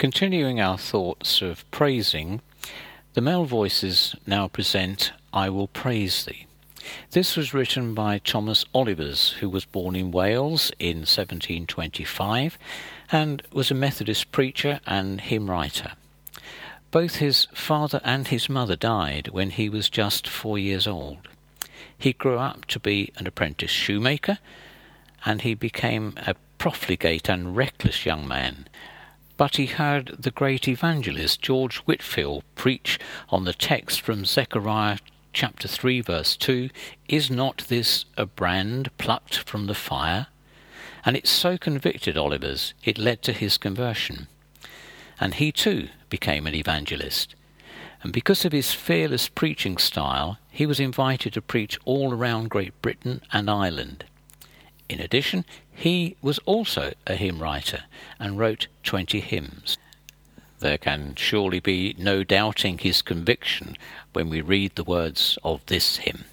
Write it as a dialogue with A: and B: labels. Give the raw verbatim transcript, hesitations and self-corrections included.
A: Continuing our thoughts of praising, the male voices now present I Will Praise Thee. This was written by Thomas Olivers, who was born in Wales in seventeen twenty-five and was a Methodist preacher and hymn writer. Both his father and his mother died when he was just four years old. He grew up to be an apprentice shoemaker, and he became a profligate and reckless young man. But he heard the great evangelist George Whitefield preach on the text from Zechariah chapter three verse two, "Is not this a brand plucked from the fire?" And it so convicted Olivers, it led to his conversion. And he too became an evangelist. And because of his fearless preaching style, he was invited to preach all around Great Britain and Ireland. In addition, he was also a hymn writer and wrote twenty hymns. There can surely be no doubting his conviction when we read the words of this hymn.